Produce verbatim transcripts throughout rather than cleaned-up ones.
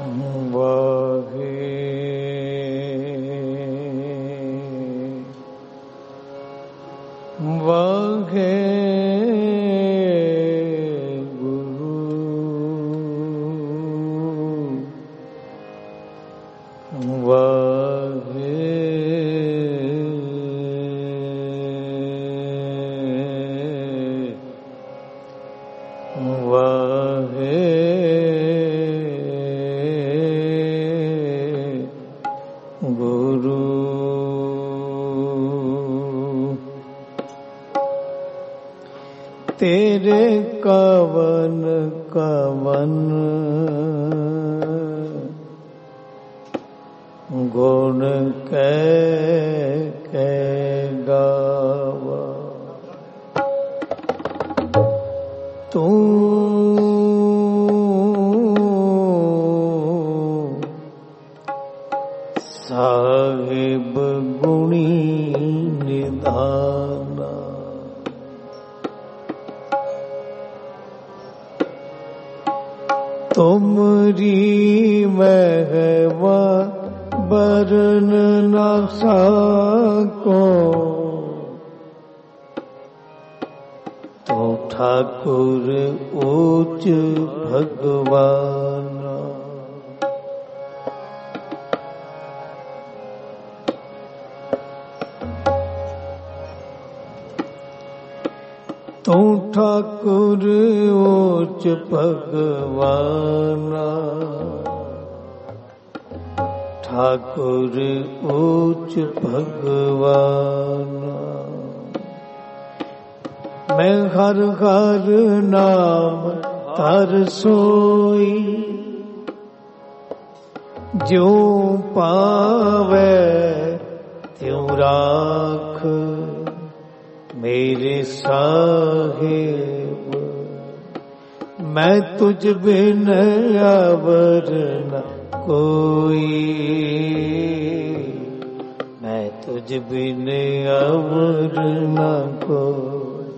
तेरे कवन कवन गुण कै कै गावा, तू साहिब गुणी निधाना। तुमरी महवा बरन न सको, तो ठाकुर ऊंच भगवान। तू ठाकुर ऊंच भगवाना, ठाकुर ऊंच भगवाना। मैं हर हर नाम तर सोई, जो पावे त्यों राख। मेरे साहिब मैं तुझ बिन अवर न कोई, मैं तुझ बिन अवर न कोई।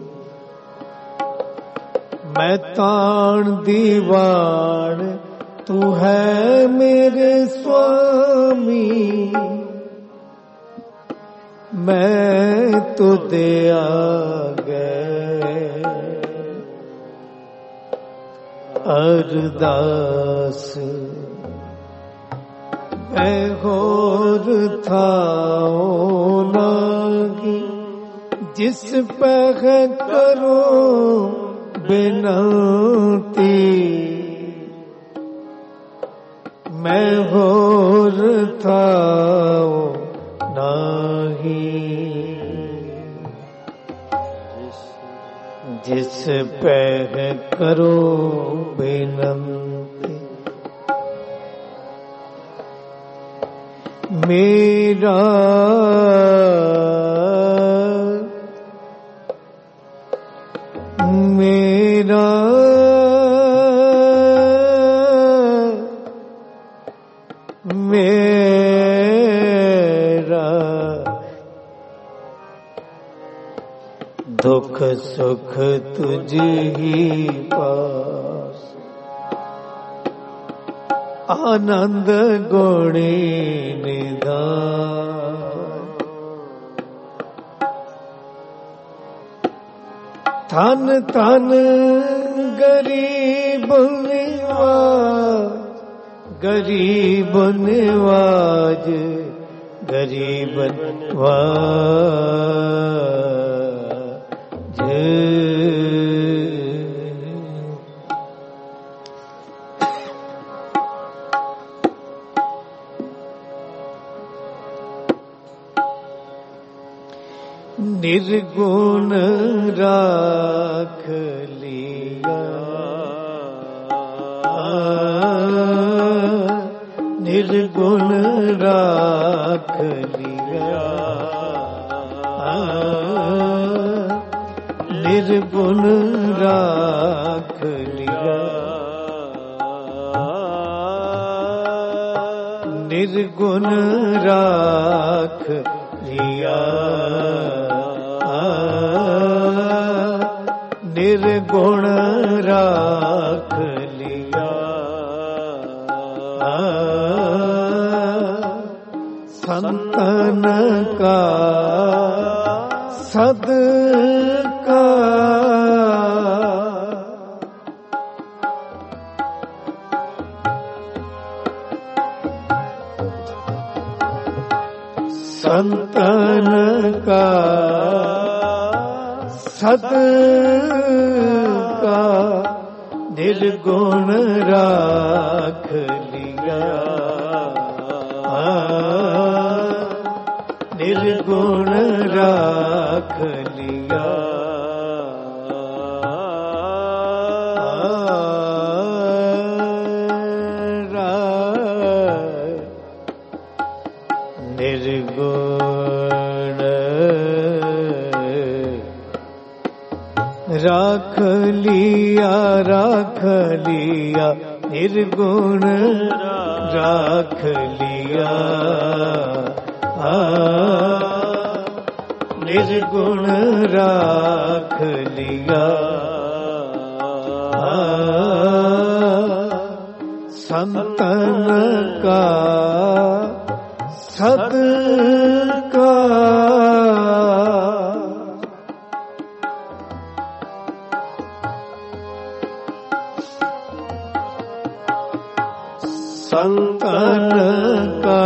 मैं ताण दीवान तू है मेरे स्वामी, मैं तो दे आगे अरदास। मैं होर थाओ लागी, जिस पे करो बिनती। मैं होर थाओ नाही, जिस पे करो बिनती। मेरा मेरा मेरा दुख सुख तुझ ही पास। आनंद गुणी निधान, धन धन गरीब निवाज, गरीब निवाज, गरीब निवाज। निर्गुण राख लिया, निर्गुण राख लिया, निर्गुण राख लिया, निर्गुण राख लिया, निर्गुण राख लिया, संतन का सदका संतन का सदका निर्गुण राख लिया, निर्गुण राख लिया। निर्गुण राख लिया, राख लिया, निर्गुण राख लिया, निर्गुण राख लिया। संतन का सदका संतन का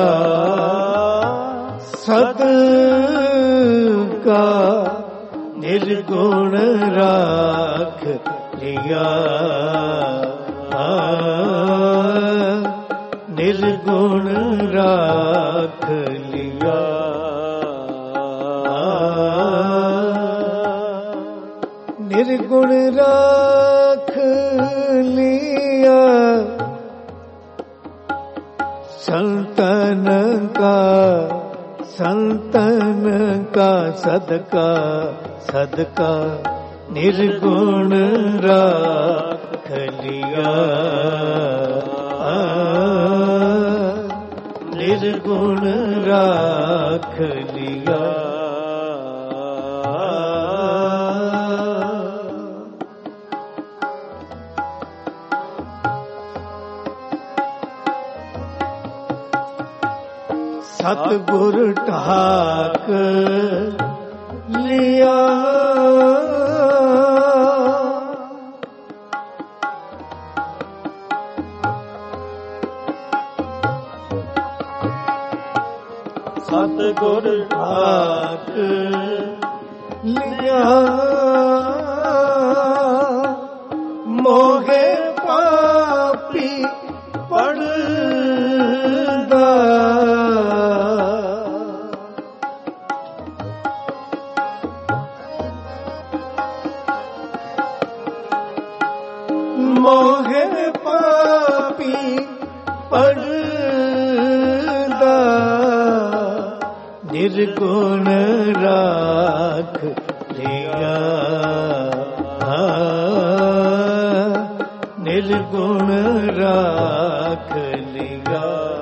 सदका निर्गुण राख लिया, निर्गुण राख लिया। निर्गुण राख लिया, संतन का संतन का सदका सदका निर्गुण राख लिया, निर्गुण राख लिया। सतगुर ठाक लिया, सतगुर ठाक लिया, मोहे पापी पड़दा, मोहे पापी पड़दा, निर्गुण राख लिया, निर्गुण राख लिया।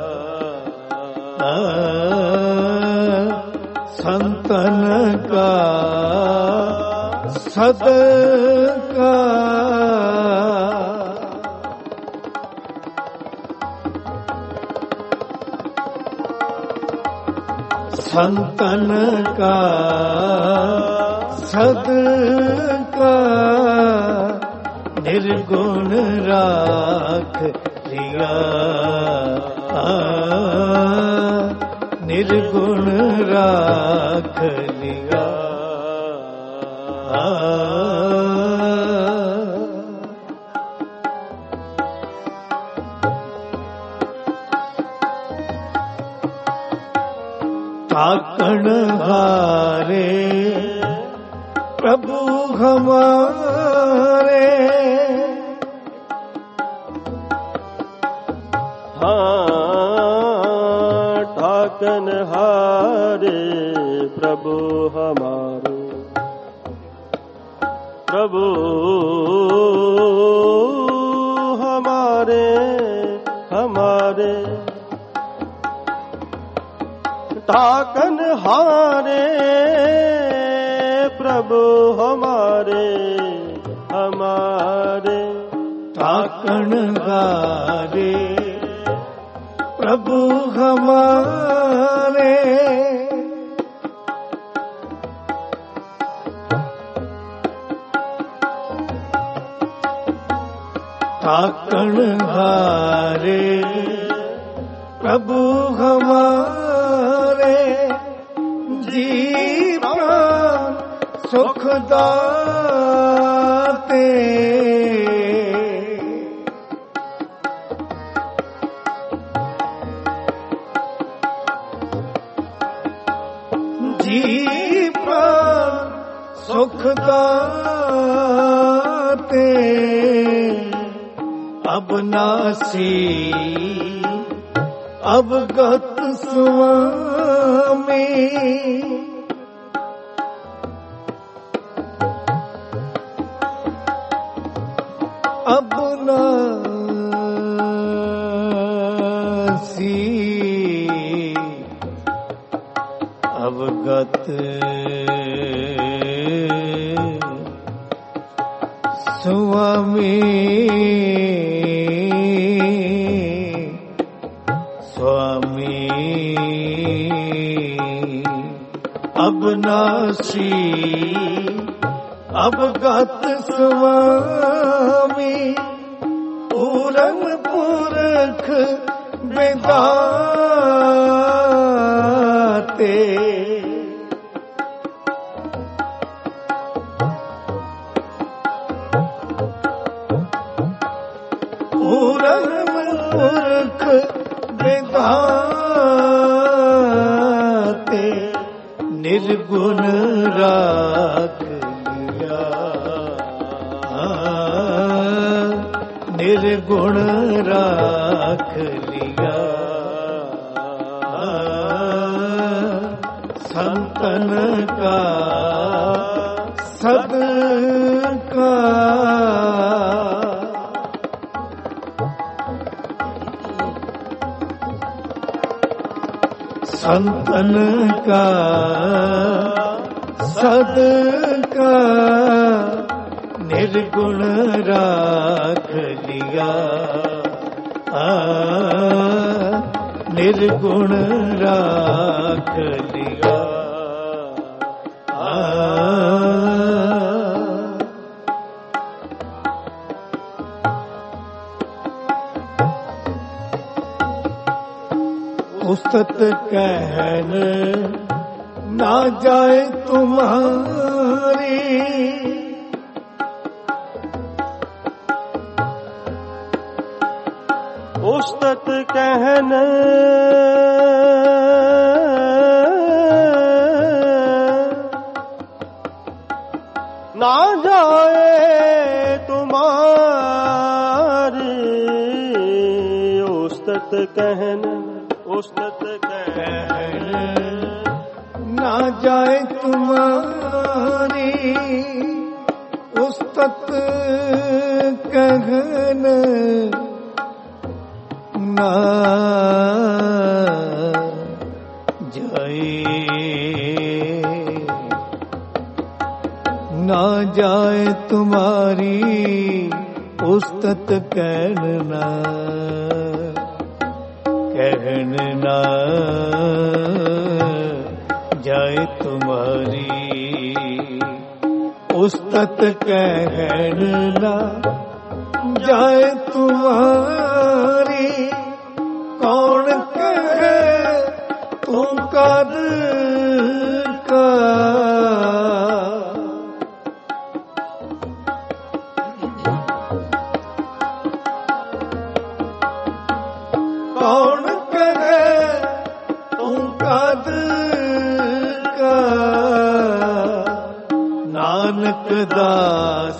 संतन का सदका संतन का सदका निर्गुण राख लिया, निर्गुण राख लिया। ताकण हारे प्रभु हमारे, हाँ ताकन हारे प्रभु हमारे, प्रभु हमारे हमारे ताकन हारे प्रभु हमारे हमारे ताकन हारे प्रभु हमारे ताकण हारे प्रभु हमारे जी प्राण सुख दाते जी प्राण सुख दाते अब नासी अवगत स्वामी अब नासी अवगत स्वामी अविनाशी अवगत स्वामी पूरन पुरख विधाते पूरन पुरख विधाते निर्गुण राख लिया निर्गुण राख लिया संतन का सदका संतन का सदका निर्गुण राख लिया आ, निर्गुण राख लिया आ, उस्तत कहन ना जाए तुम्हारी उस्तत कहन ना जाए तुम्हारी उस्तत कहन उस्तत कहन ना जाए तुम्हारी उस्तत कहन ना जाए ना जाए तुम्हारी उस्तत कहना कहना जाए तुम्हारी उस्तत कहना जाए तुम्हारी कौन कहे तू कद का कौन कहे तू कद का नानक दास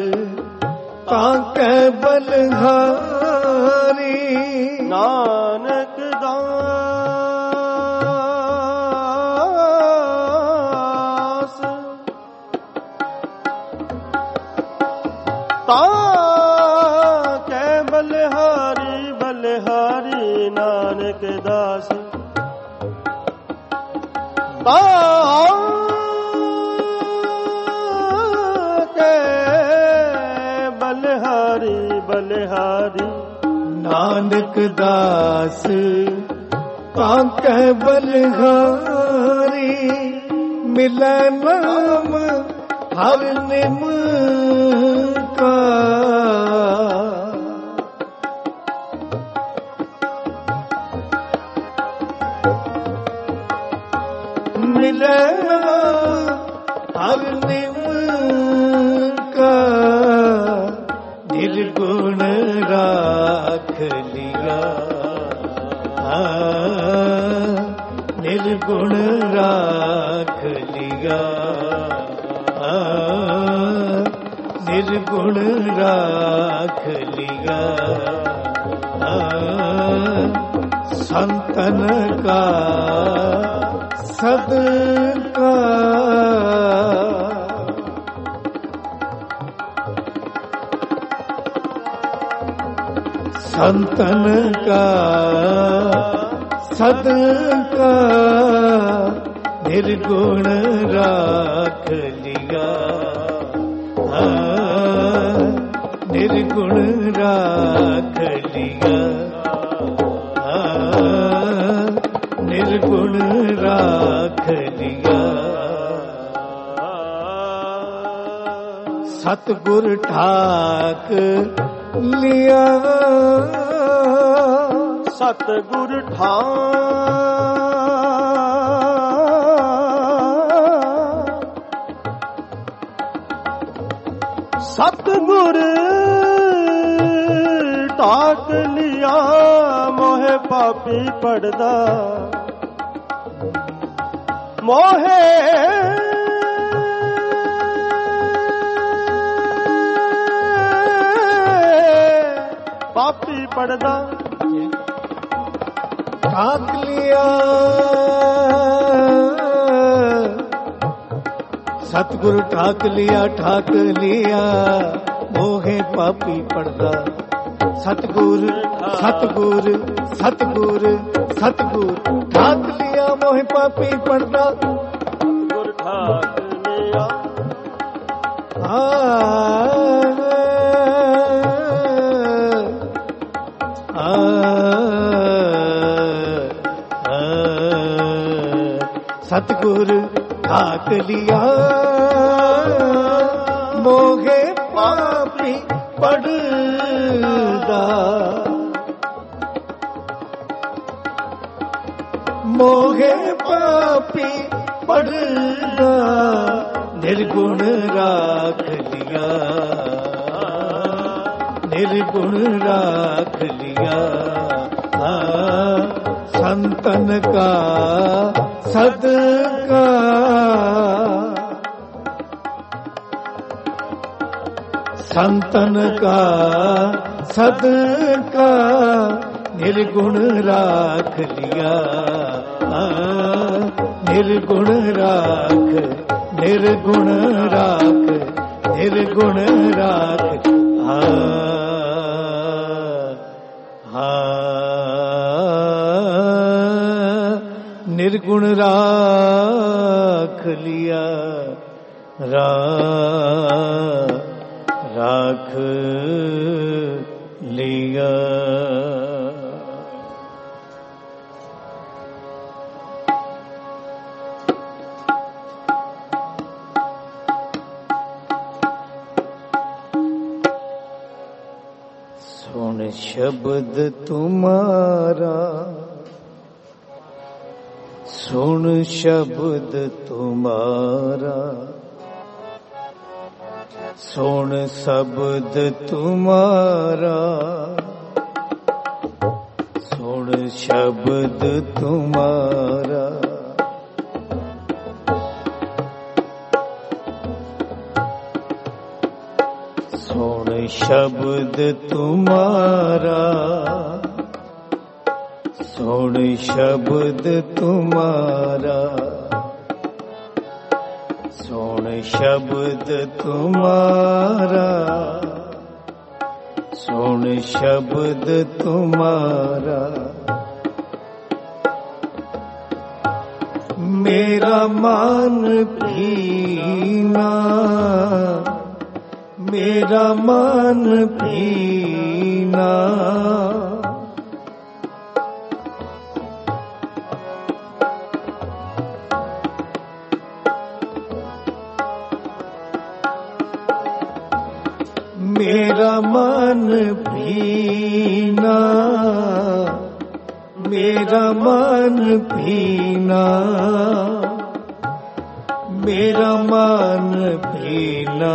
ताके बलहारी नानक दास ताके बलहारी बलहारी नानक दास ताके बलहारी बलहारी नानक दास ताकै बलिहारी मिलै नाम हर निम का मिलै हर निम का निर्गुण राख लिया निर्गुण राख लिया निर्गुण राख लिया संतन का सदका संतन का सदका निर्गुण राख लिया निर्गुण राख लिया निर्गुण राख लिया सतगुर ठाक लिया सतगुर ठाक सतगुर ठाक लिया मोहे पापी पड़दा मोहे पापी पड़दा ठाक लिया सतगुरु ठाक लिया ठाक लिया मोहे पापी पड़दा सतगुरु सतगुरु सतगुरु सतगुरु ठाक लिया मोहे पापी पड़दा सतगुर ठाक लिया सतगुरु ठाक लिया मोहे पापी पड़दा मोहे पापी पड़दा निर्गुण राख लिया निर्गुण राख लिया संतन का सदका संतन का सदका निर्गुण राख लिया निर्गुण राख निर्गुण राख निर्गुण राख हा हा निर्गुण राख लिया रा राख लिया सुन शब्द तुम्हारा सुन शब्द तुम्हारा सुन शब्द तुम्हारा सुन शब्द तुम्हारा सुन शब्द तुम्हारा सुन शब्द तुम्हारा सुन शब्द तुम्हारा सुन शब्द तुम्हारा मेरा मान पीना मेरा मान पीना भीना, मेरा मन भीना, मेरा मन भीना,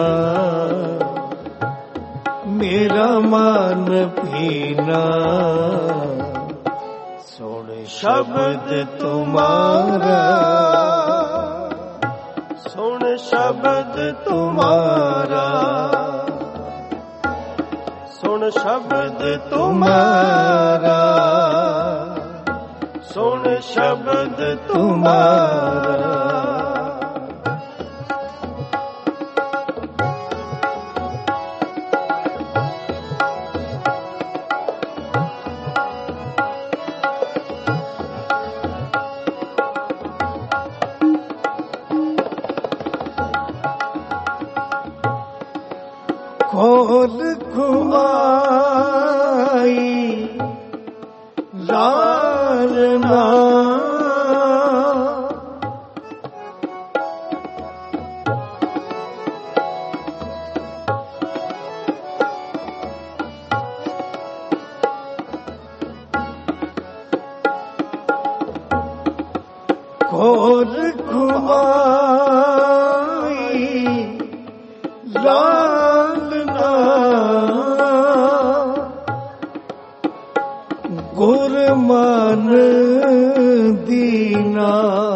मेरा मन भीना। सुन शब्द तुम्हारा, सुन शब्द तुम्हारा, सुन शब्द तुम्हारा, सुन शब्द तुम्हारा। खोल घुमाई लालना, खोल घुमाई लालना, गुर मन दीना,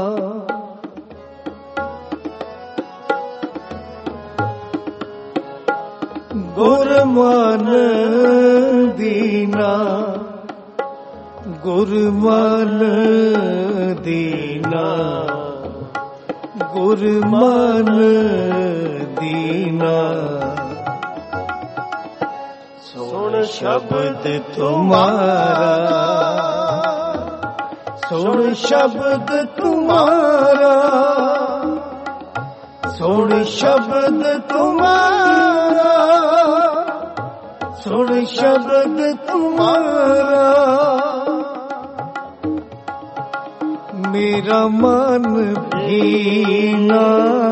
गुर मन दीना, गुर मन दीना, गुर मन दीना। सुन शब्द तुम्हारा, सुन शब्द तुम्हारा, सुन शब्द तुम्हारा, सुन शब्द तुम्हारा। मेरा मन भीना,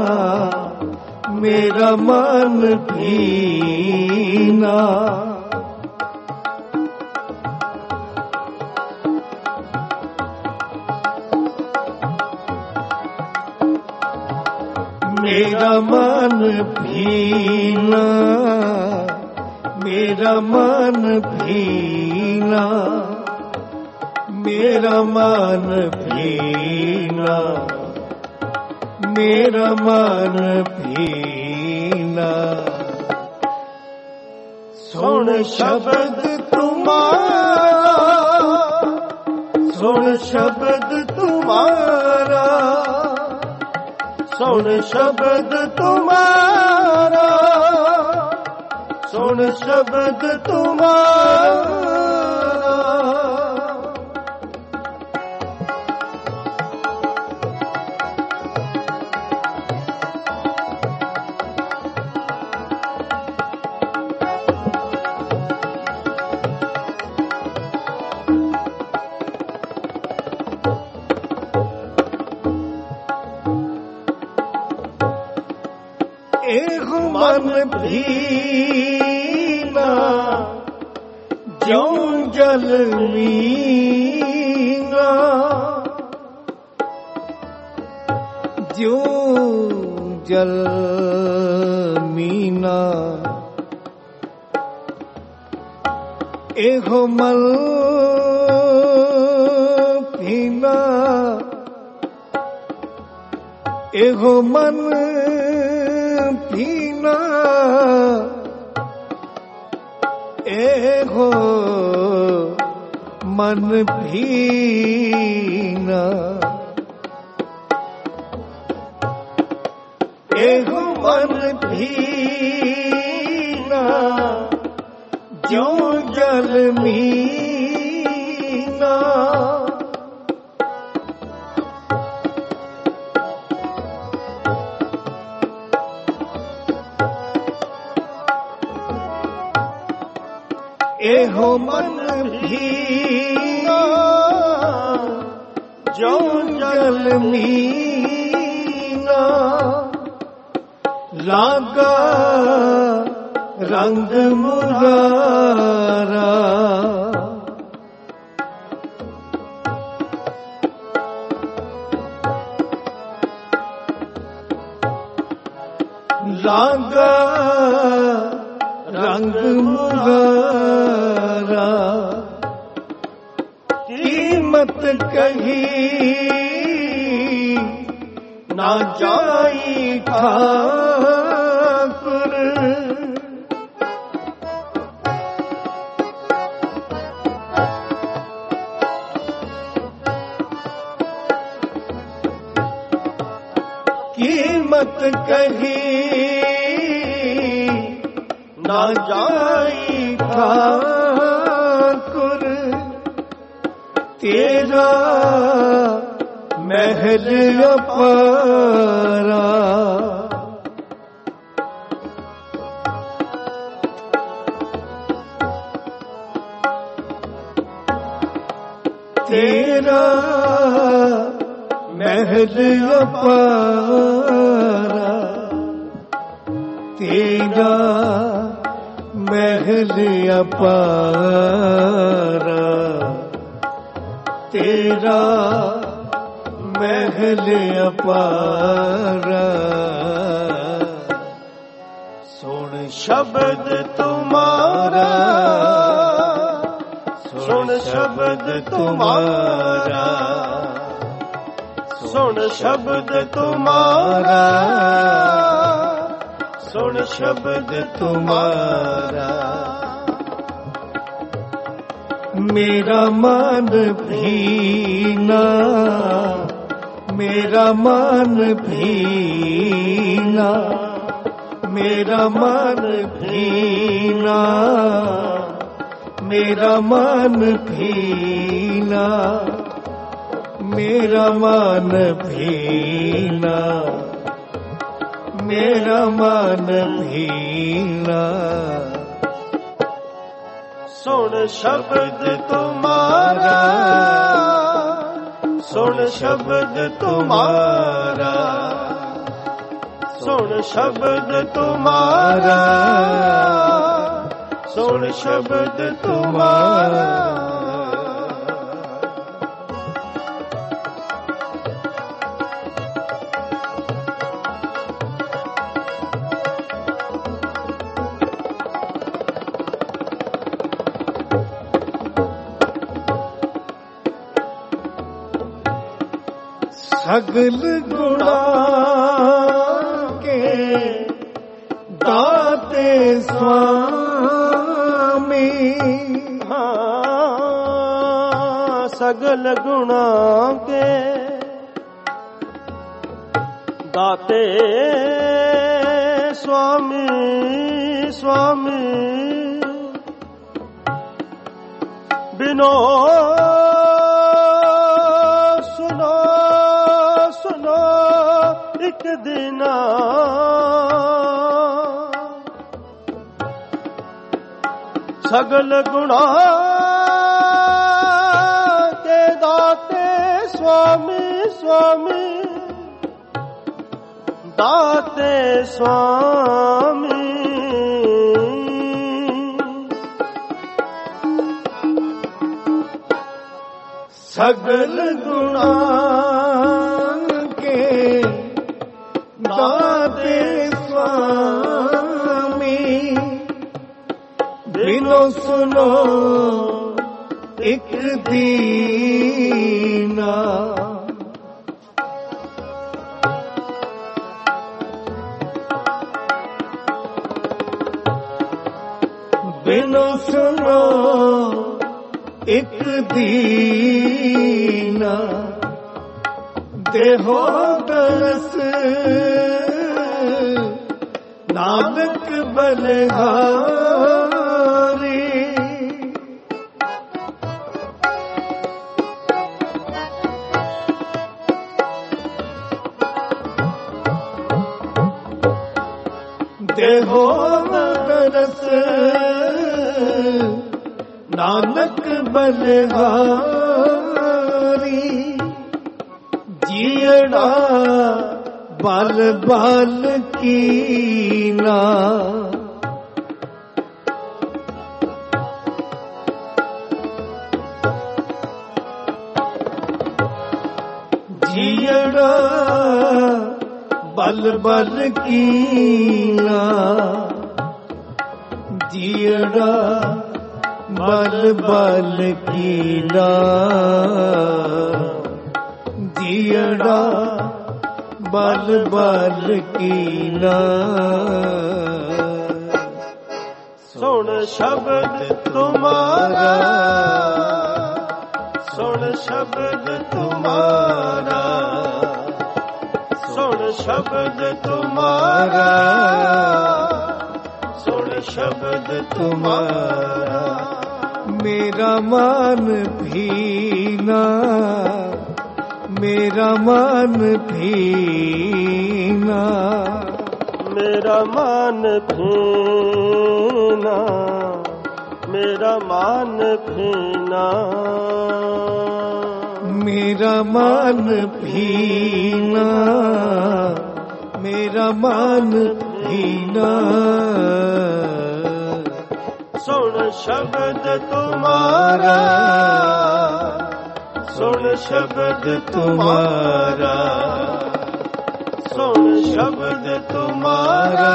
मेरा मन भीना, मेरा मन भीना, मेरा मन भीना, मेरा मन भीना, मेरा मन भीना। सुन शब्द तुम्हारा, सुन शब्द तुम्हारा, सुन शब्द तुम्हारा, सुन शब्द तुम्हारा। एहो मन भीना, ज्यों जल मीना, ज्यों जल मीना। एहो मन भीना, एहो मन भीना, एहो मन भीना, एहो मन भीना, ज्यों जल मीना। एहो मन भीना, ज्यों जल मीना। लागा रंग मुरारा लागा रंग मुरारा कीमत कही ना जाई ठाकुर कीमत कही ना जाई ठाकुर तेरा महल अपारा तेरा महल अपारा तेरा महल अपारा तेरा महल अपारा सुन शब्द तुम्हारा सुन शब्द तुम्हारा सुन शब्द तुम्हारा सुन शब्द तुम्हारा मेरा मन भीना मेरा मन भीना मेरा मन भीना मेरा मन भीना मेरा मन भीना मेरा मन भीना सुन शब्द तुम्हारा सुन शब्द तुम्हारा सुन शब्द तुम्हारा सुन शब्द तुम्हारा सगल गुणा के दाते स्वामी हाँ सगल गुणा के दाते स्वामी स्वामी बिनो एक दिना सगल गुणा के दाते स्वामी स्वामी दाते स्वामी सगल गुणा दाते स्वामी बिनो सुनो एक दीना बिनो सुनो एक दीना देहो दरस नानक बलिहारी देहो दरस नानक बलिहारी जियड़ा बल बल कीना जीड़ा बल बल कीना जीड़ा बल बल कीना जीड़ा बल बल कीना सुन शब्द तुम्हारा सुन शब्द तुम्हारा सुन शब्द तुम्हारा सुन शब्द तुम्हारा मेरा मन भीना मेरा मन भीना मेरा मन भीना मेरा मन भीना मेरा मन भीना मेरा मन भीना सुन शब्द तुम्हारा सुन शब्द तुम्हारा सुन शब्द तुम्हारा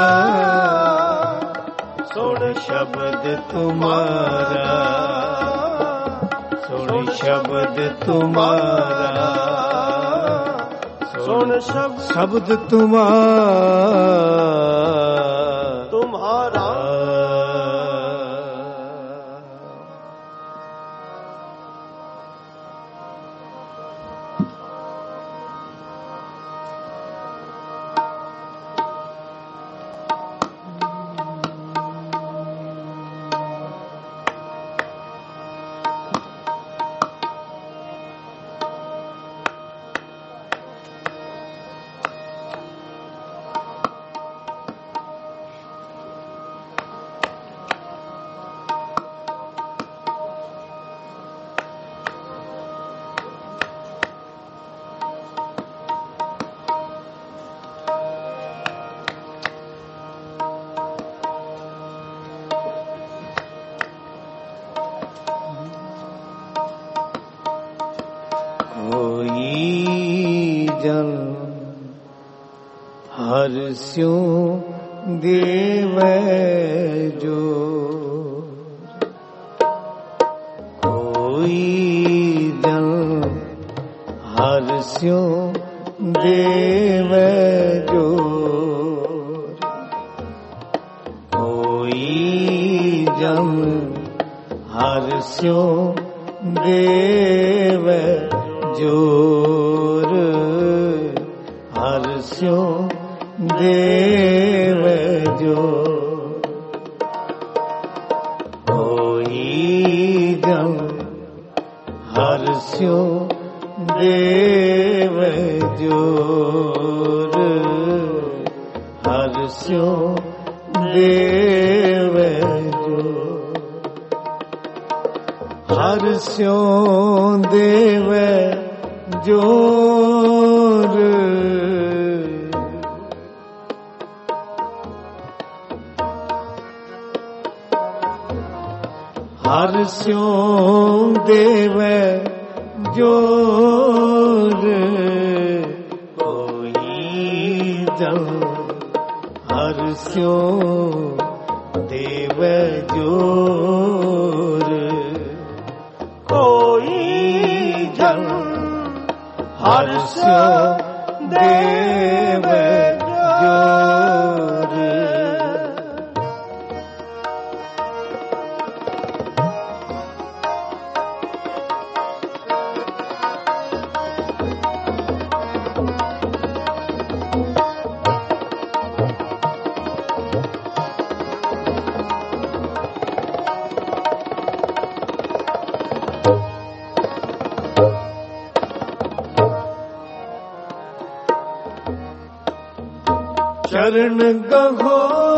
सुन शब्द तुम्हारा सुन शब्द तुम्हारा सुन शब्द शब्द तुम्हारा तुम्हारा हर्ष्यों देवै जो कोई जन हर्ष्यों देवै जो कोई जन हर्ष्यों देवै जोर हर्ष्यों देव जो कोई जन हर्ष्यों देव जोर हर्ष्यों देव जो हर्ष्यों देव जोर हर्ष्यों देव जोर कोई जन हर्ष्यों देव जोर कोई जन हर्ष्यों देव जोर चरण गहो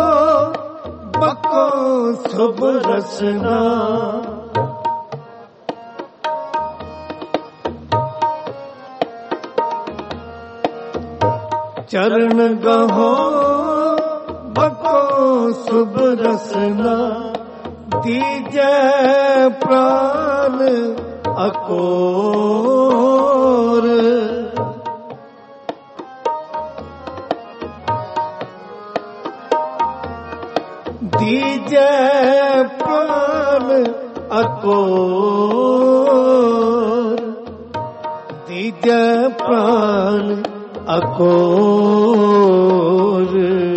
बको शुभ रसना चरण गहो बको शुभ रसना दीजै प्राण अकोर अकोर दीजे प्राण अकोर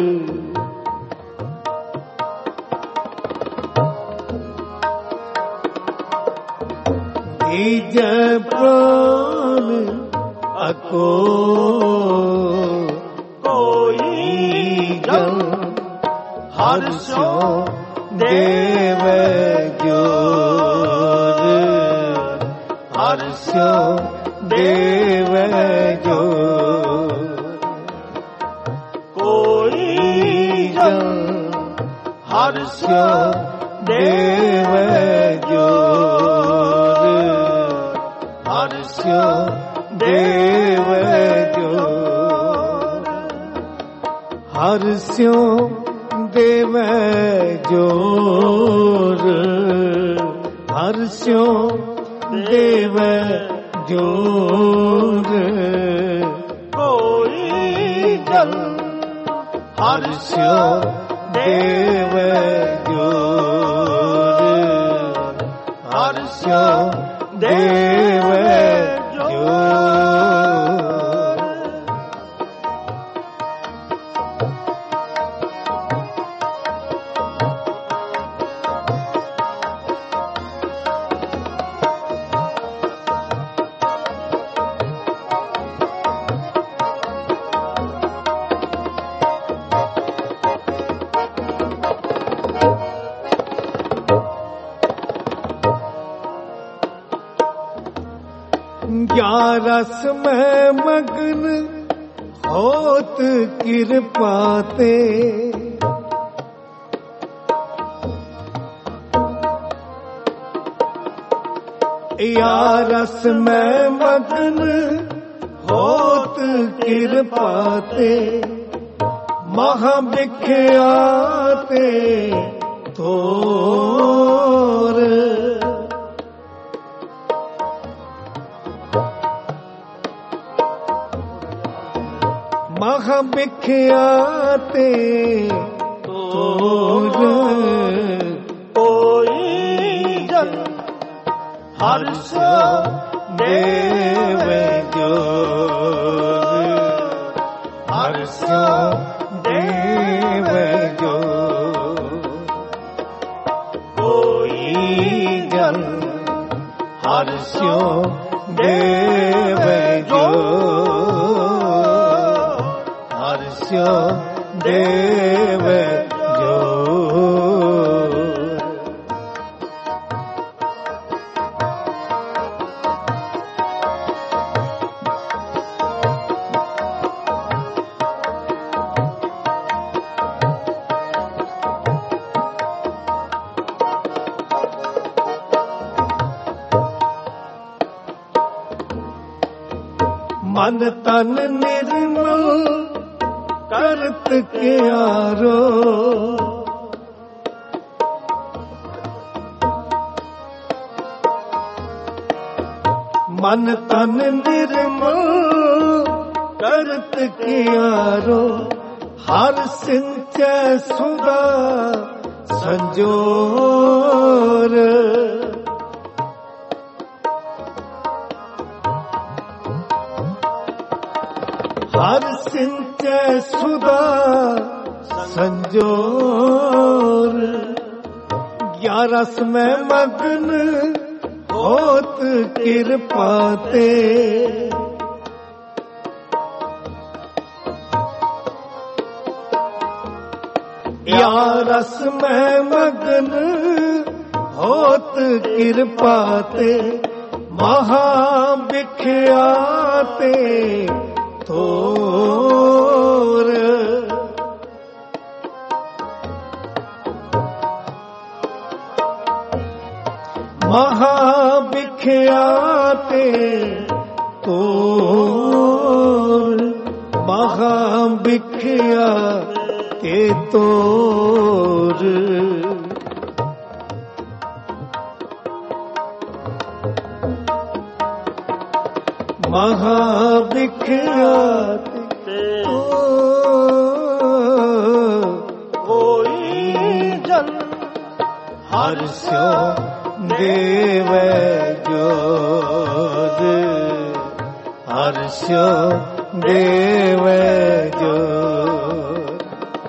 दीजे प्राण अकोर कोई जन हर सो देवे जोर हर सो देवे जोर कोई जन हर सो देवे जोर हर सो देवे जोर हर सो देवे जोर हर सो देवे जोर कोई जन हर सो देवे जोर हर सो देवे जोर रस में मगन होत कृपा ते या रस में मगन होत कृपा ते महाभिख्याते तोर महाभिख्याते तोर कोई जन हर सो देवे जोर हर सो देवे जोर कोई जन हर सो देवे जोर हर सो देवे जोर मन तन निर्मल करत क्यारो मन तन निर्मल करत क्यारो हर सिंचै सुधा संजोर हर सिंचै सुधा संजोर ग्यारस में मगन होत कृपा ते ग्यारस में मगन होत कृपा ते महाभिख्याते तोर महाभिख्याते तोर महाभिख्याते तोर महाभिख्याते कोई जन हर सो देव जोर हर्षो देव जोर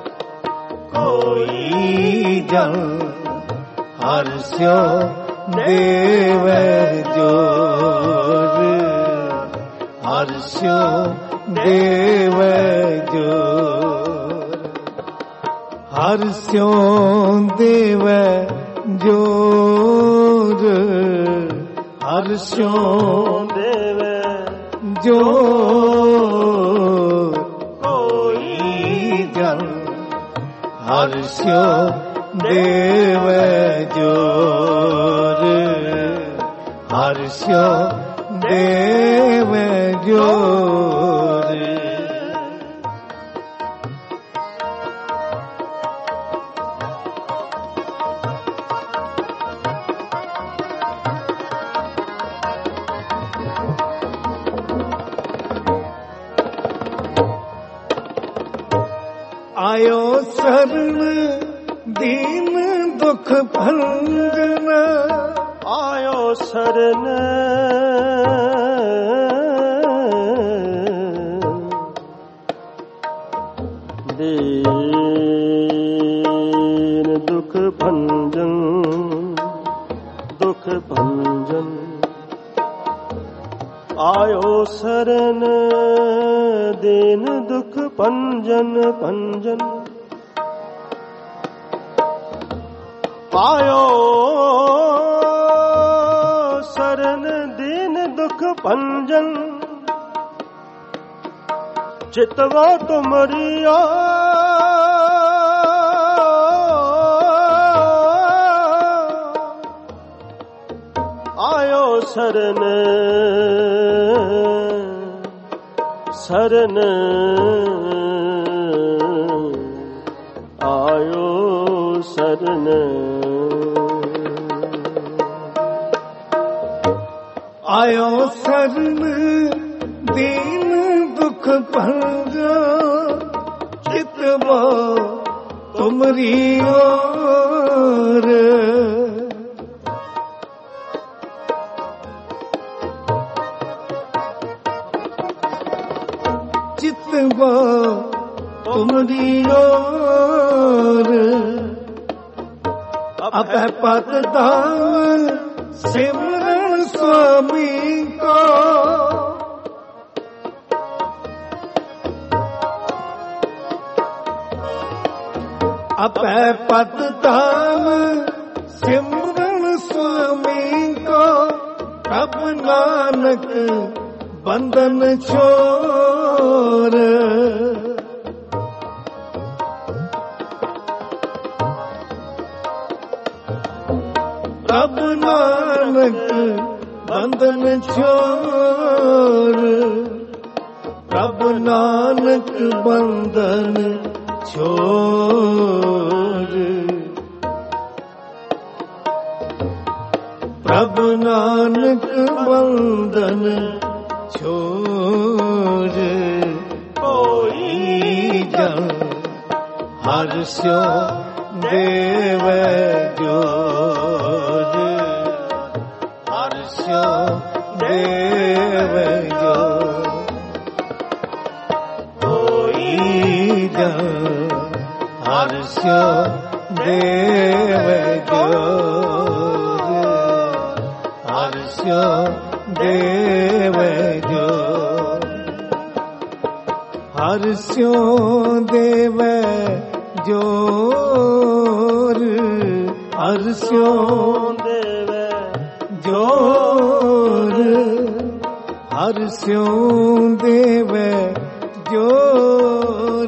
कोई जन हर्षो देव जोर हर्षो देव जोर हर्षो देव जोर हर्षो देव जोर कोई जन हर्षो देव जोर हर्षो देव जोर आयो शरण दीन दुख भंजन आयो शरण दीन दुख भंजन दुख भंजन आयो शरण दीन दुख भंजन भंजन पायो शरण दीन दुख भंजन चितवा तुमरिया आयो शरण शरण आयो शरण आयो शरण दीन दुख भंजो चितवा तुमरी ओर चितवा तुमरी ओर अब पद दान सिमरन स्वामी को अब पद दान सिमरन स्वामी को अब नानक बंधन छोड़ अब नानक बंधन छोड़ अब नानक बंधन छोड़ प्रभु नानक बंधन छोड़ कोई जन हर्षो देव जोर हर्षो देव जोर कोई जन हर्षो देव जोर हर्षो देव जोर हर्षो देव जोर हर्षो देव जोर हर्षो देव जोर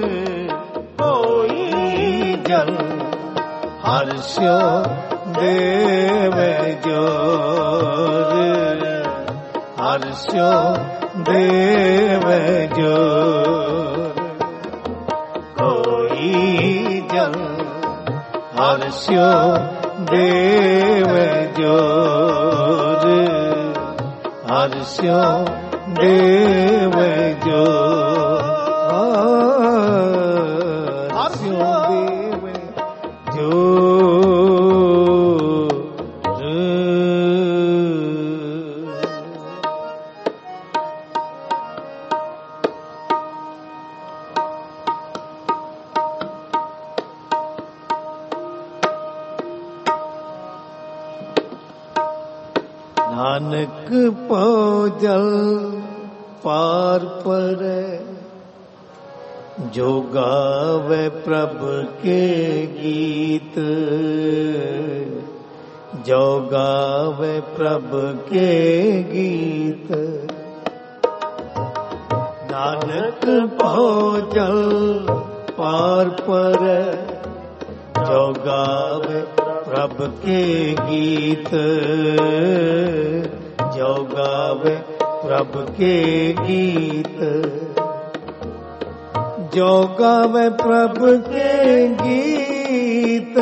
कोई जन हर्षो देव जोर हर्षो देव जोर कोई जन हर्षो देव जोर हर्षो देव जोर हर्षो देव जोर नानक पाओ जल पार पर, जो गावे प्रभु के गीत, जो गावे प्रभु के गीत। नानक पाओ जल पार पर, जो गावे प्रभु के गीत, जो गावे प्रभु के गीत, जो गावे प्रभु के गीत।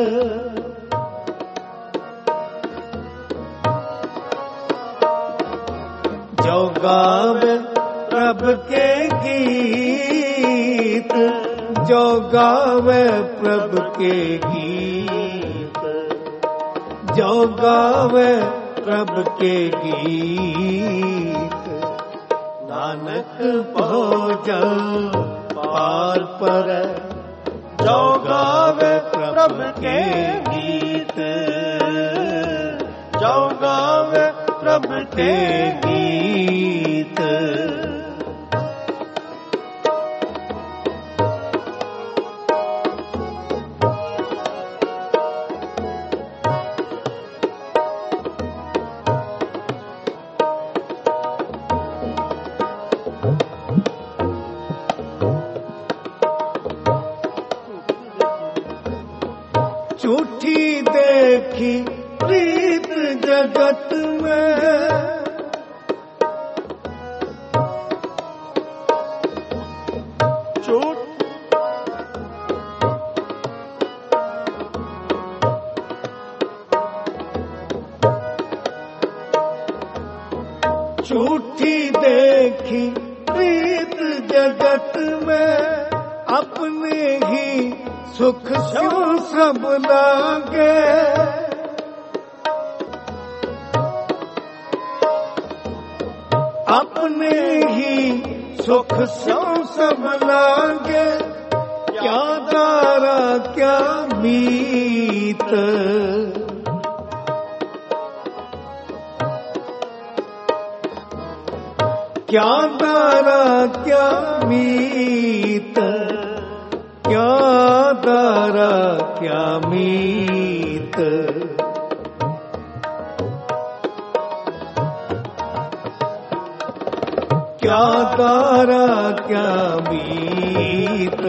जो गावे प्रभु के गीत, जो गावे प्रभु के गीत, जो गावे प्रभु के गीत। नानक पाओ जल पार पर, जो गावे प्रभु के गीत, जो गावे प्रभु के गीत। झूठी देखी प्रीत जगत में, झूठ झूठी देखी प्रीत जगत में, अपने ही सुख स्यों सब लागे। अपने ही सुख स्यों सब लागे, क्या दारा क्या मीत। क्या दारा क्या मीत, क्या दारा क्या मीत। क्या दारा क्या मीत।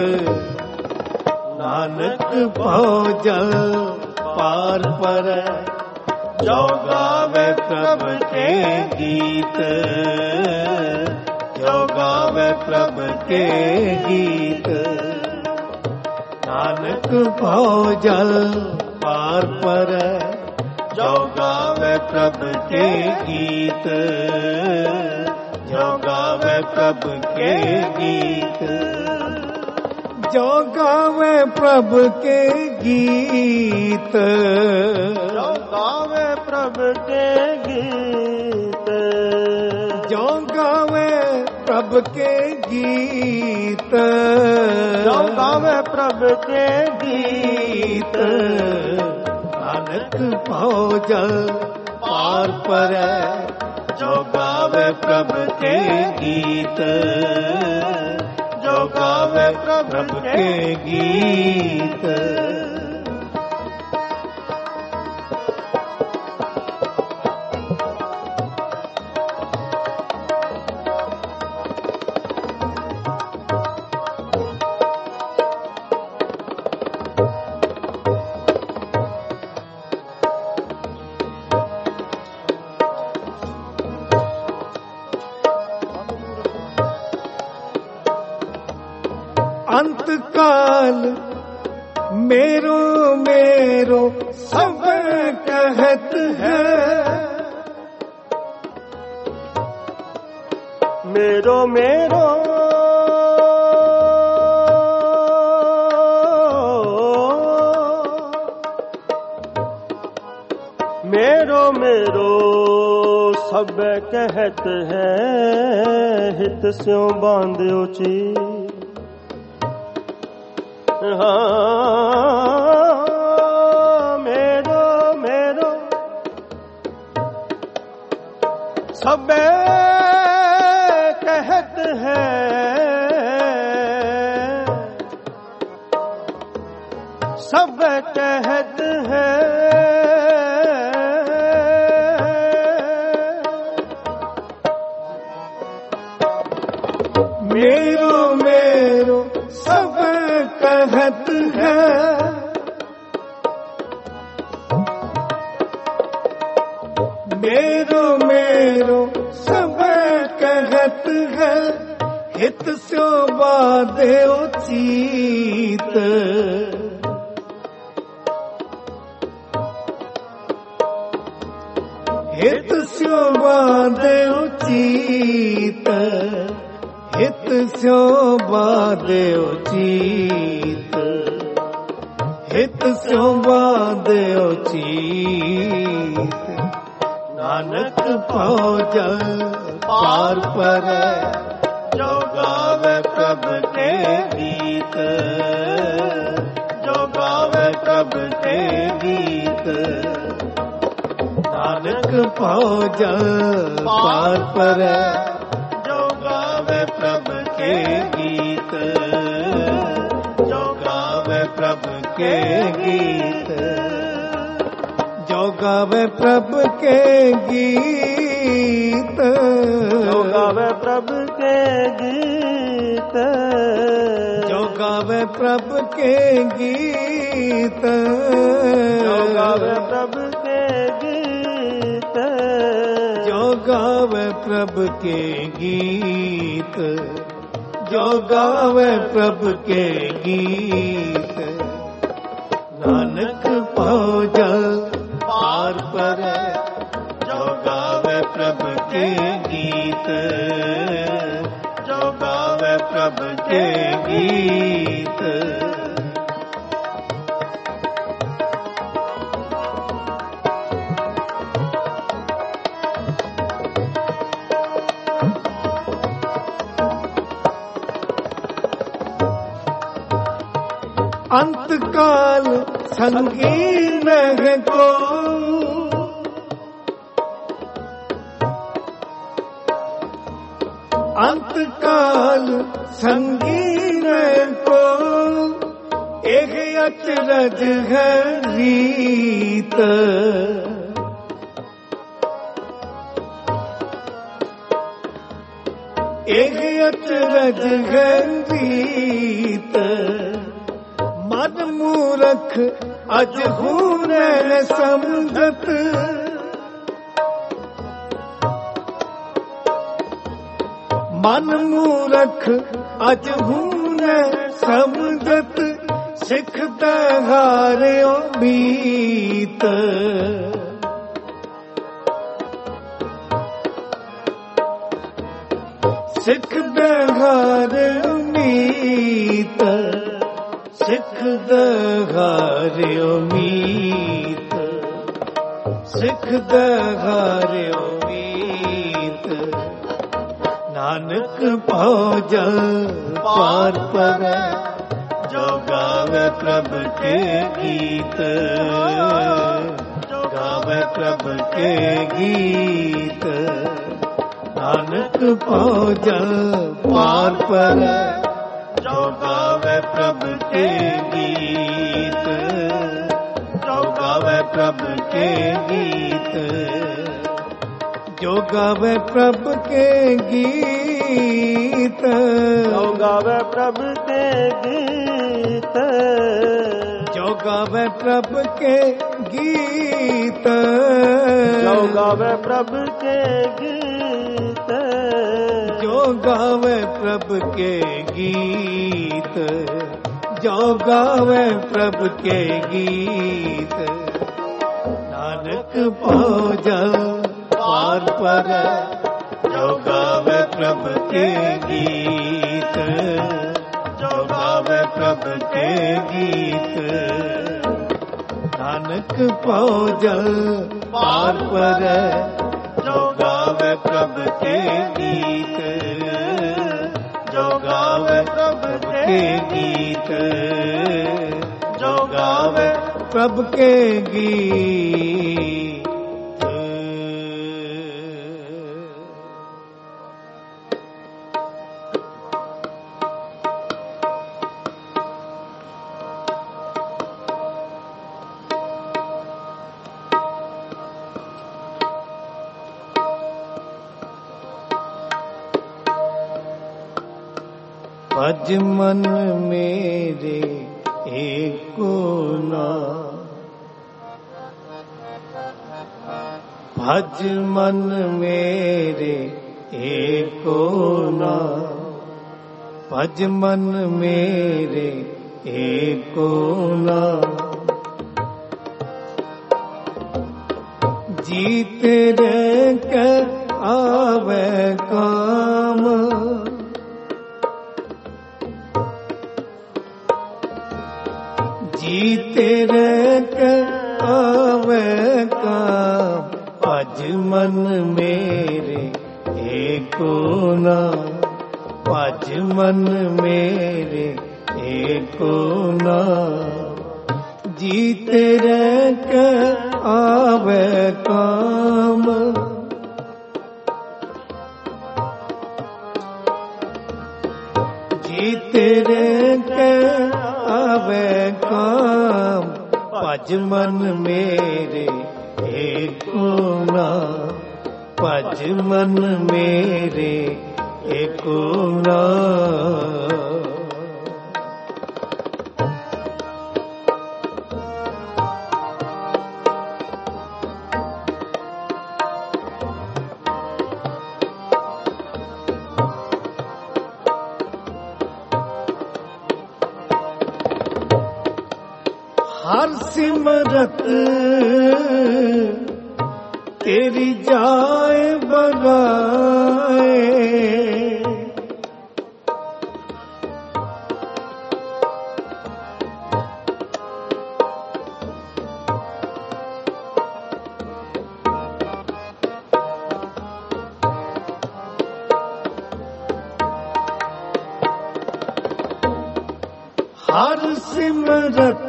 नानक पाओ जल पार पर, जो गावे प्रभु के गीत, जो गावे प्रभु के गीत। नानक पाओ जल पार पर, जो गावे प्रभु के गीत, जो गावे प्रभु के गीत। जो गावे प्रभु के गीत, जो गावे प्रभु के गीत, जो गावे प्रभु के गीत, जो गावे प्रभु के गीत। नानक पाओ जल पार पर, जो गावे प्रभु के गीत, जो गावे प्रभु के गीत। अंत काल मेरो मेरो सब कहत है, मेरो मेरो मेरो मेरो सब कहत है, हित स्यों बांध्यो ची। हाँ मेरो मेरो सब कहत है सब कहत है मेरो मेरो सब कहत है मेरो मेरो सब कहत है हित स्यो बाधे उचित हित स्यो बाधे उचित हित स्यो बाधे उचित हित स्यो बाधे उचित नानक पहुँचल पार पर जो गावे प्रभु के गीत जो गावे प्रभु के गीत नानक पहुँचल पार पर जो गावे प्रभु के गीत जो गावे प्रभु के गीत जो गावे प्रभु के गीत जो गावे प्रभु के गीत जो गावे प्रभु के गीत जो गावे प्रभु के गीत जो गावे प्रभु के गीत जो गावे प्रभु के गीत नानक पहुँचल पार पर जो गावे प्रभु के गीत जो गावे प्रभु के गीत अंतकाल संगीन को अंतकाल संगीन को एक अचरज है रीत एक अचरज है रीत मन मूरख अजहू न समझत मन मूरख अजहू न समझत सिख दहारियो बीत सिख दहारियो मीत सिख दहारियो मीत सिख दहारियो मीत नानक पहुँचल पार पर जो गावे प्रभु के गीत जो गावे प्रभु के गीत नानक पहुँचल पार पर जो गावे प्रभु के गीत जो गावे प्रभु के गीत जो गावे प्रभु के गीत जो गावे प्रभु के गीत जो गावे प्रभु के गीत जो गावे प्रभु के गीत जो गावे प्रभु के गीत जो गावे प्रभु के गीत नानक पहुँचल पार पर जो गावे प्रभु के गीत जो गावे प्रभु के गीत नानक पहुँचल पार पर जो गावे प्रभु के गीत जो गावे प्रभु के गीत जो गावे प्रभु के गीत ਭਜ ਮਨ ਮੇਰੇ ਏਕੋ ਨਾਮ, ਭਜ ਮਨ ਮੇਰੇ ਏਕੋ ਨਾਮ, ਭਜ ਮਨ ਮੇਰੇ ਏਕੋ ਨਾਮ। ਜੀ ਤੇਰੇ ਕੈ ਆਵੇ ਕਾਮ, ਜੀ ਤੇਰੇ ਕੈ ਆਵੇ ਕਾਮ, ਭਜ ਮਨ ਮੇਰੇ ਏਕੋ ਨਾਮ, ਭਜ ਮਨ ਮੇਰੇ ਏਕੋ ਨਾਮ। ਜੀ ਤੇਰੇ ਕੈ ਆਵੇ ਕਾਮ, ਜੀ ਤੇਰੇ ਕੈ ਆਵੇ ਕਾਮ, ਭਜ ਮਨ ਮੇਰੇ ਏਕੋ ਨਾਮ, ਭਜ ਮਨ ਮੇਰੇ ਏਕੋ ਨਾਮ। ਹਰ ਸਿਮਰਤ ਤੇਰੀ ਜਾਏ ਬਗਾਏ, ਹਰ ਸਿਮਰਤ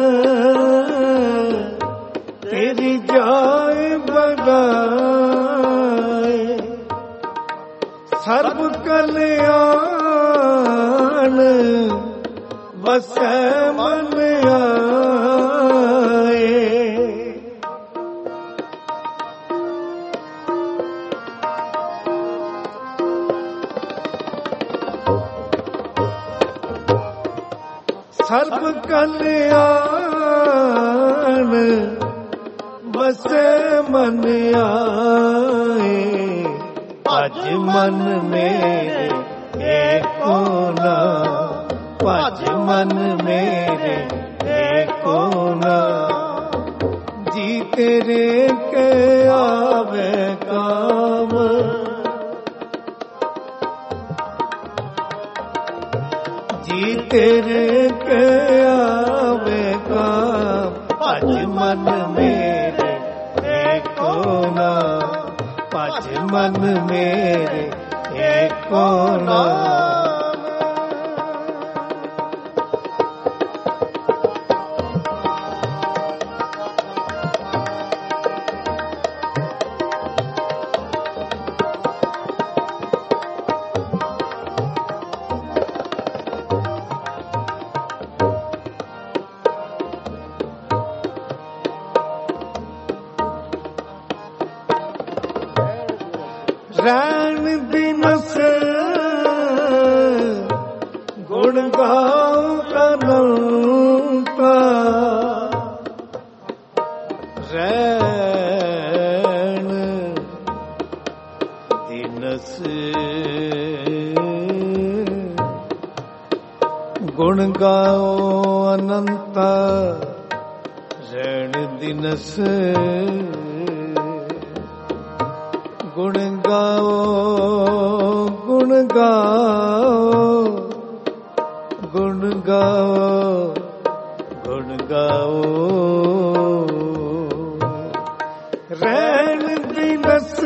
ਤੇਰੀ ਜਾਏ ਬਗਾਏ, ਸਰਬ ਕਲਿਆਣ ਵਸੈ ਮਨ ਆਏ। ਸਰਬ ਕਲਿਆਣ ਵਸੈ ਮਨ ਆਏ, ਭਜ ਮਨ ਮੇਰੇ ਏਕੋ ਨਾਮ, ਭਜ ਮਨ ਮੇਰੇ ਏਕੋ ਨਾਮ। ਜੀ ਤੇਰੇ ਕੈ ਆਵੇ ਕਾਮ, ਜੀ ਤੇਰੇ ਕੈ ਆਵੇ ਕਾਮ, ਭਜ ਮਨ ਮੇਰੇ ਏਕੋ ਨਾਮ, ਭਜ ਮਨ ਮੇਰੇ ਏਕੋ ਨਾਮ। ਰੈਣ ਦਿਨਸ ਗੁਣ ਗਾਉ ਅਨੰਤਾ, ਰੈਣ ਦਿਨਸ ਗੁਣ ਗਾਉ ਅਨੰਤਾ, ਰੈਣ ਦਿਨਸ ਗੁਣ ਗਾਓ, ਗੁਣ ਗਾਓ, ਗੁਣ ਗਾਓ, ਗੁਣ ਗਾਓ। ਰੈਣ ਦਿਨਸ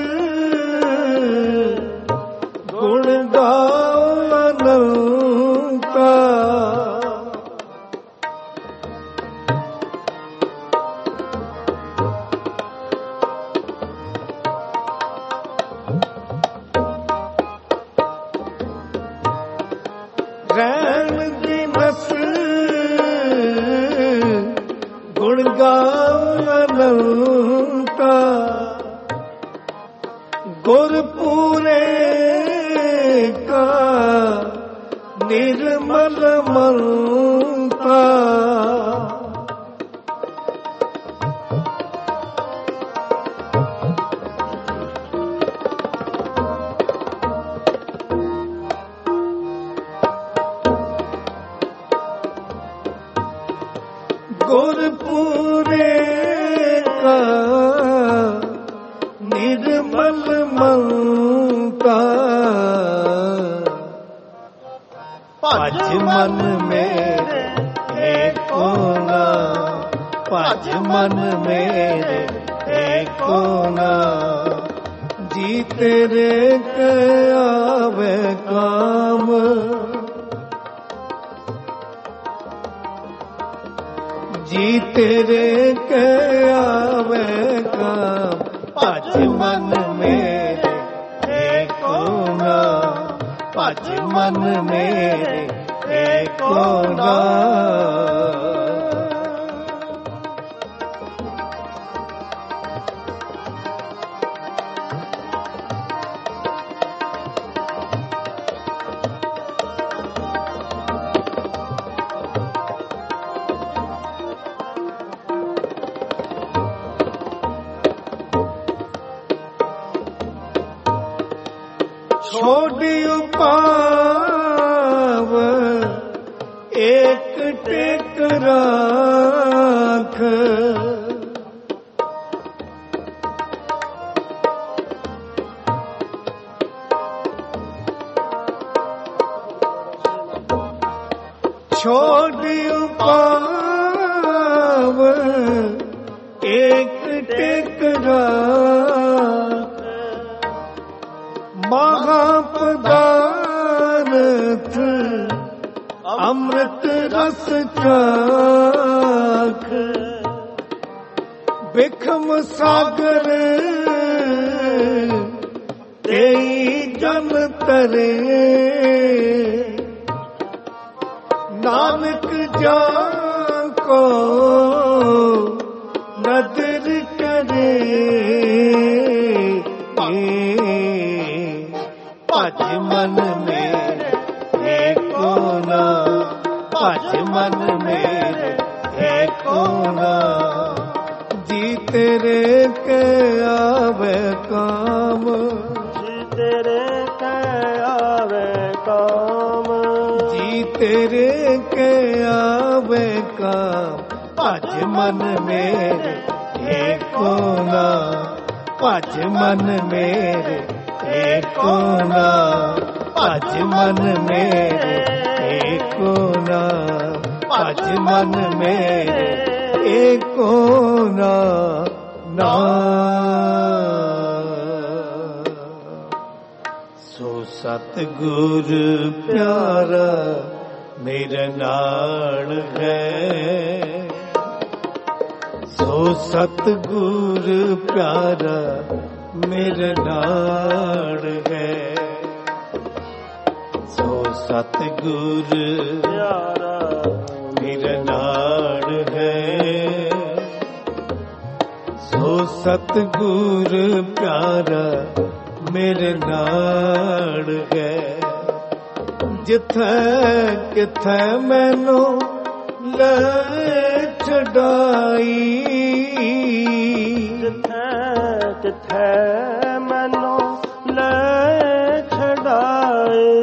ਗੁਣ ਗਾਓ ਅਨੰਤਾ, ਰੈਣ ਦਿਨਸ ਗੁਣ ਗਾਉ ਅਨੰਤਾ, ਗੁਰ ਪੂਰੇ ਕਾ निर्मल ममता गुरपुरे का निर्मल ममता भज मन मेरे एको ना भज मन मेरे एको ना जी तेरे के आवे काम जी तेरे के आवे काम भज मन मेरे एको ना भज मन मेरे एको ना छोड़ियो पाव एक टेक राख छोड़ियो पाव एक टेक राख महापदार्थ अमृत रस चाख बिखम सागर तेई जन तरे नानक जाको नदर करे भज मन मेरे एको ना भज मन मेरे एको ना जी तेरे के आवे काम जी तेरे के आवे काम जी तेरे के आवे काम भज मन मेरे एको ना भज मन मेरे एको ना भज मन मेरे एको ना भज मन मेरे एको ना ना सो सतगुर प्यारा मेरे नाल है सो सतगुर प्यारा मेरे नाल है सो सतगुर प्यारा मेरे नाल है सो सतगुर प्यारा मेरे नाल है जिथे किथे मैनू ले छड़ाई किथे मैनू ले छड़ाई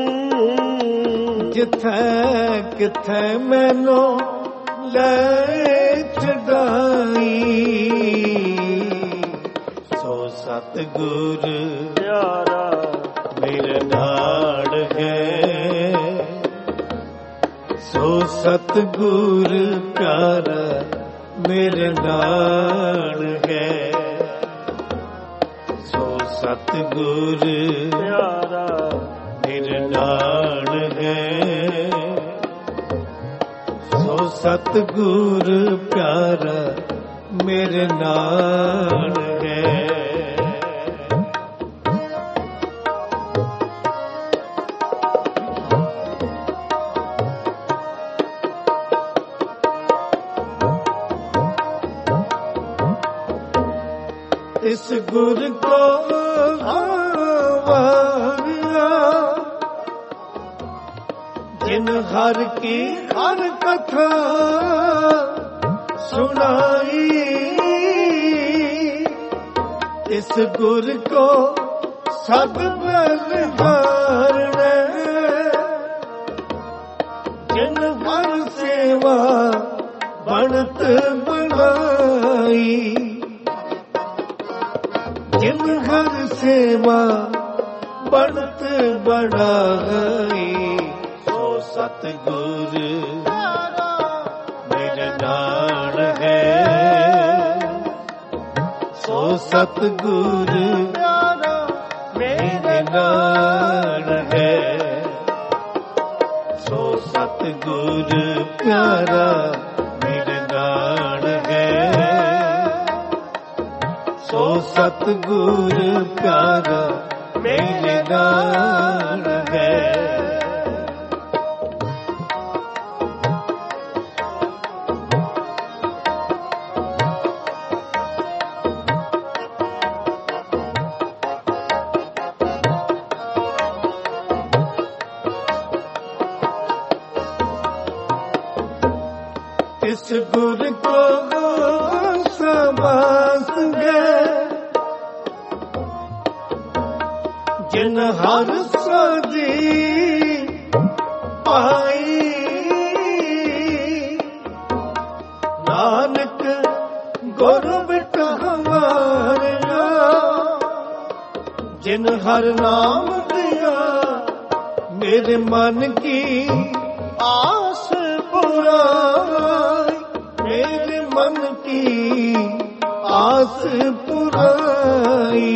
जिथे किथे मैनू ले छड़ाई सो सतगुर प्यारा मेरे नाल है सो सतगुर प्यारा मेरे नाल है सो सतगुर प्यारा मेरे नाल है सो सतगुर प्यारा मेरे नाल है इस गुर को आवारा जिन हर की हर कथा सुनाई, इस गुर को सब बलिहारण, जिन हर सेवा बनत बनाई, जिन हर सेवा बनत बनाई, सो सतगुर मेरे नाल है, सो सतगुर मेरे नाल है, सो सतगुर प्यारा मेरे नाल है, सो सतगुर प्यारा मेरे नाल है। इस गुर को समास गए, जिन हर साजी पाई, नानक गुर बिटा हमारा, जिन हर नाम दिया मेरे मन की आस पुराई, मेरे मन की आस पुराई,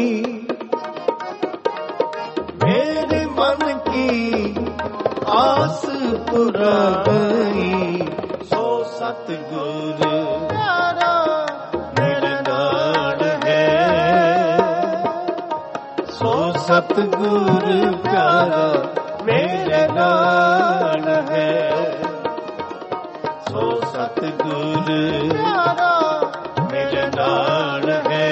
मेरे मन की आस पुराई, सो सतगुर मेरे नाल है, सो सतगुर प्यारा मेरे नाल है, सो सतगुर मेरे नाल है,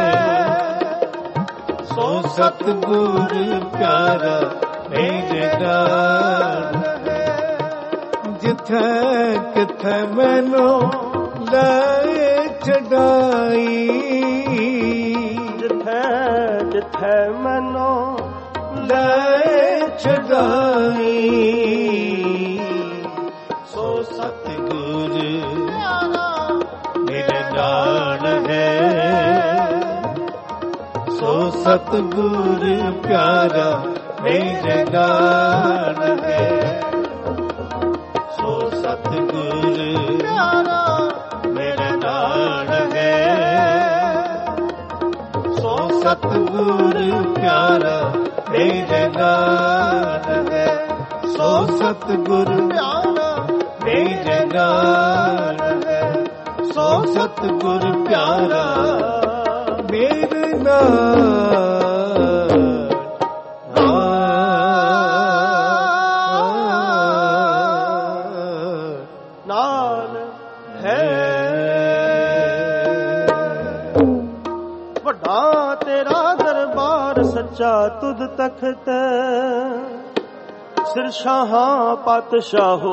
सो सतगुर प्यारा मेरे नाल है। जिथे किथे मैनू ले छड़ाई, जिथे जिथे मैनू ले छड़ाई, सो सतगुर मेरे नाल है, सो सतगुर प्यारा मेरे नाल है, सो सतगुर मेरे नाल है, सो सतगुर प्यारा मेरे नाल है, सो सतगुर प्यारा मेरे नाल है, सो सतगुर प्यारा मेरे नाल नाल है। वड्डा तेरा दरबार सच्चा तुद तख्त, सिर शाहां पातशाहो,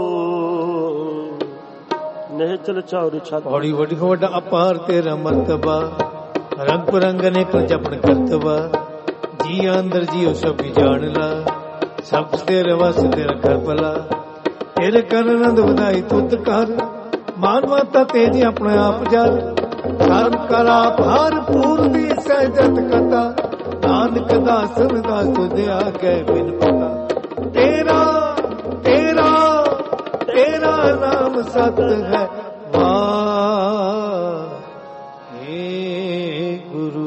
निहचल चौर छत। बड़ी वड्डी वड्डा अपार तेरा मर्तबा, रंग परंग ने पर जपन करतवा, जी अंदर जियो सब जान ला, सब तेरे वस तेरा घर भला, तेरे कर नंद ਵਧਾਈ ਤੁਧ ਕਰ, ਮਾਨ ਮਾਤਾ ਤੇਜ ਆਪਣੇ ਆਪ ਜਲ, ਧਰਮ ਕਲਾ ਭਾਰ ਪੂਰਬੀ ਸਹਿਜਤ ਕਥਾ, ਨਾਨਕ ਦਾਸਨ ਦਾ ਤੁਧ ਆਗੇ ਬਿਨ ਪਤਾ, ਤੇਰਾ ਤੇਰਾ ਤੇਰਾ ਨਾਮ ਸਤ ਹੈ ਵਾਹਿ ਗੁਰੂ।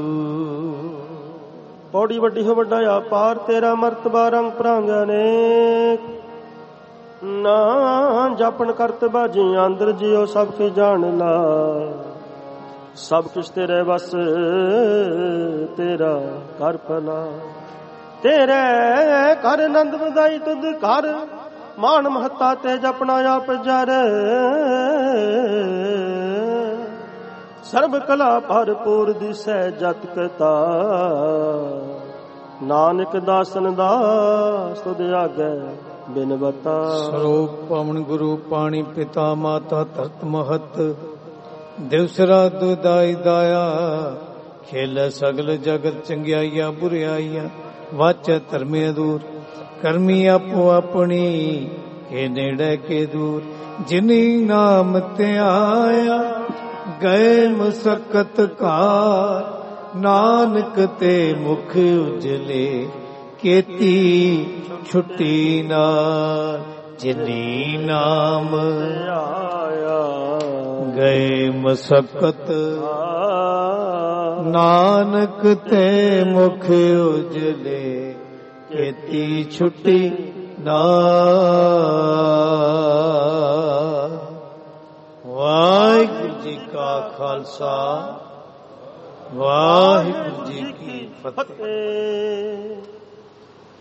बड़ी वड्डी हो वड्डा अपार तेरा मर्तबा, रंग भरंग अनेक, ना जापन करत बाजी अंदर जियो सब की जान ला, सब कुछ तेरे बस तेरा कर भला, तेरे कर नंद वधाई तुद कर, मान महता ते जपना आप जर, सर्व कला भरपूर दिसै जत कता, नानक दासन दास तुद आगे ਬਿਨਵਤਾ ਸਰੂਪ ਪਵਨ ਗੁਰੂ ਪਾਣੀ ਪਿਤਾ ਮਾਤਾ ਧਰਤ ਮਹਤ ਦਿਵਸਰਾ ਦੁਦਾਈ ਦਾਇਆ ਖੇਲ ਸਗਲ ਜਗਤ ਚੰਗਿਆਈਆਂ ਬੁਰਿਆਈਆਂ ਵਾਚੈ ਧਰਮੇ ਦੂਰ ਕਰਮੀ ਆਪੋ ਆਪਣੀ ਕੇ ਨੇੜੇ ਕੇ ਦੂਰ ਜਿਨੀ ਨਾਮ ਤੇ ਆਇਆ ਗਏ ਮੁਸਕਤ ਘਾਰ ਨਾਨਕ ਤੇ ਮੁਖ ਉਜਲੇ ਕੀਤੀ ਛੁੱਟੀ ਨਾਲ ਜਿਨੀ ਨਾਮ ਆਇਆ ਗਏ ਮੁਸਕਤ ਨਾਨਕ ਤੇ ਮੁਖ ਉਜਲੇ ਕੀਤੀ ਛੁੱਟੀ ਨਾਲ। ਵਾਹਿਗੁਰੂ ਜੀ ਕਾ ਖਾਲਸਾ ਵਾਹਿਗੁਰੂ ਜੀ ਕੀ ਫਤਿਹ।